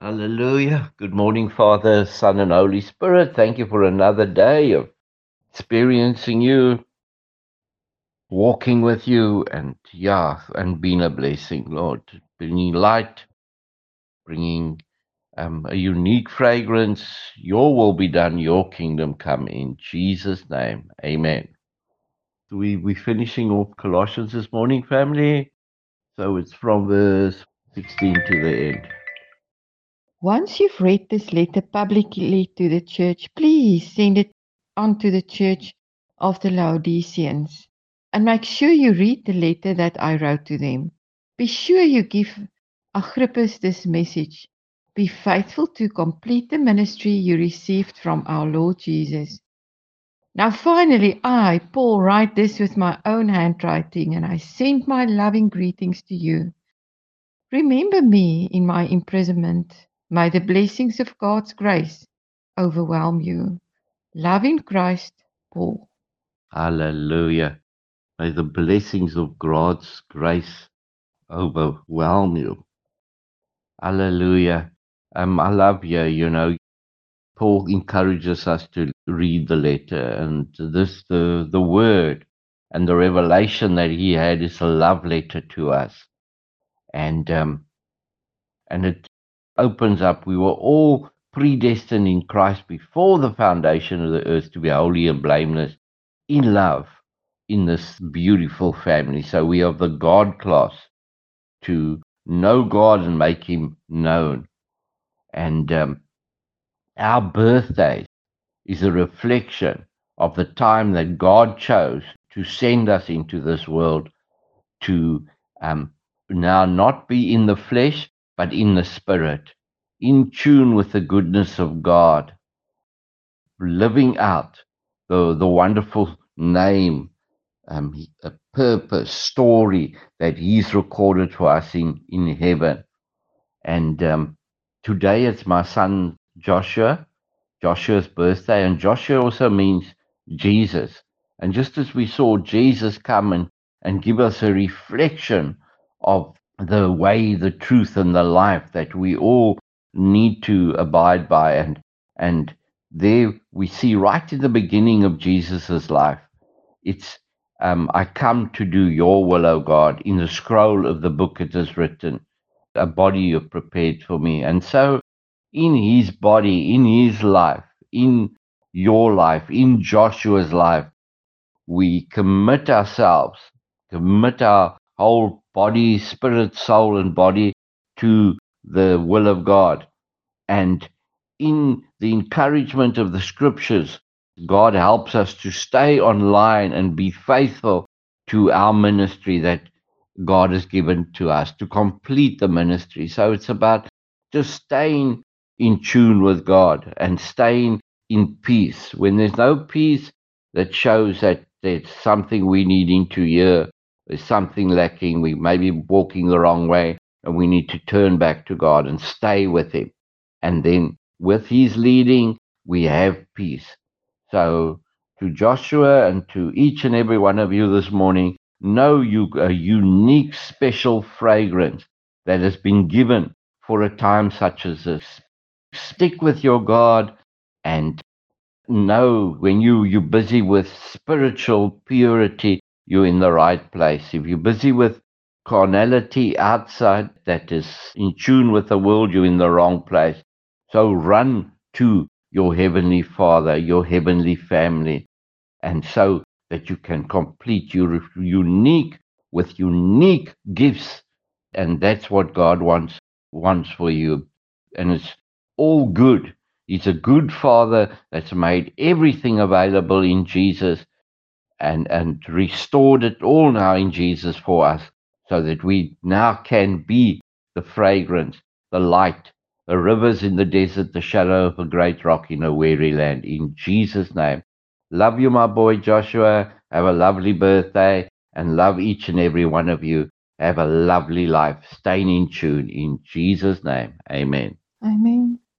Hallelujah. Good morning, Father, Son, and Holy Spirit. Thank you for another day of experiencing you, walking with you, and being a blessing, Lord. Bringing light, bringing a unique fragrance. Your will be done, your kingdom come in Jesus' name. Amen. We're finishing off Colossians this morning, family. So it's from verse 16 to the end. Once you've read this letter publicly to the church, please send it on to the church of the Laodiceans. And make sure you read the letter that I wrote to them. Be sure you give Agrippus this message. Be faithful to complete the ministry you received from our Lord Jesus. Now, finally, I, Paul, write this with my own handwriting, and I send my loving greetings to you. Remember me in my imprisonment. May the blessings of God's grace overwhelm you. Love in Christ, Paul. Hallelujah. May the blessings of God's grace overwhelm you. Hallelujah. I love you. Paul encourages us to read the letter, and the word and the revelation that he had is a love letter to us, and it opens up. We were all predestined in Christ before the foundation of the earth to be holy and blameless in love in this beautiful family. So we are the God class to know God and make Him known. And our birthdays is a reflection of the time that God chose to send us into this world to now not be in the flesh, but in the spirit, in tune with the goodness of God, living out the wonderful name, a purpose, story that He's recorded for us in heaven. And today it's my son Joshua's birthday, and Joshua also means Jesus. And just as we saw Jesus come and give us a reflection of the way, the truth, and the life that we all need to abide by, and there we see right in the beginning of Jesus's life, it's I come to do your will, O God. In the scroll of the book it is written, a body you've prepared for me. And so in his body, in his life, in your life, in Joshua's life, we commit our whole body, spirit, soul, and body to the will of God. And in the encouragement of the scriptures, God helps us to stay online and be faithful to our ministry that God has given to us to complete the ministry. So it's about just staying in tune with God and staying in peace. When there's no peace, that shows that there's something we needing to hear. There's something lacking. We may be walking the wrong way, and we need to turn back to God and stay with Him. And then with His leading, we have peace. So to Joshua and to each and every one of you this morning, know you a unique, special fragrance that has been given for a time such as this. Stick with your God and know when you're busy with spiritual purity, you're in the right place. If you're busy with carnality outside that is in tune with the world, you're in the wrong place. So run to your heavenly Father, your heavenly family, and so that you can complete your unique with unique gifts. And that's what God wants for you. And it's all good. He's a good father that's made everything available in Jesus and restored it all now in Jesus for us so that we now can be the fragrance, the light, the rivers in the desert, the shadow of a great rock in a weary land. In Jesus' name. Love you, my boy Joshua. Have a lovely birthday and love each and every one of you. Have a lovely life. Staying in tune. In Jesus' name. Amen. Amen.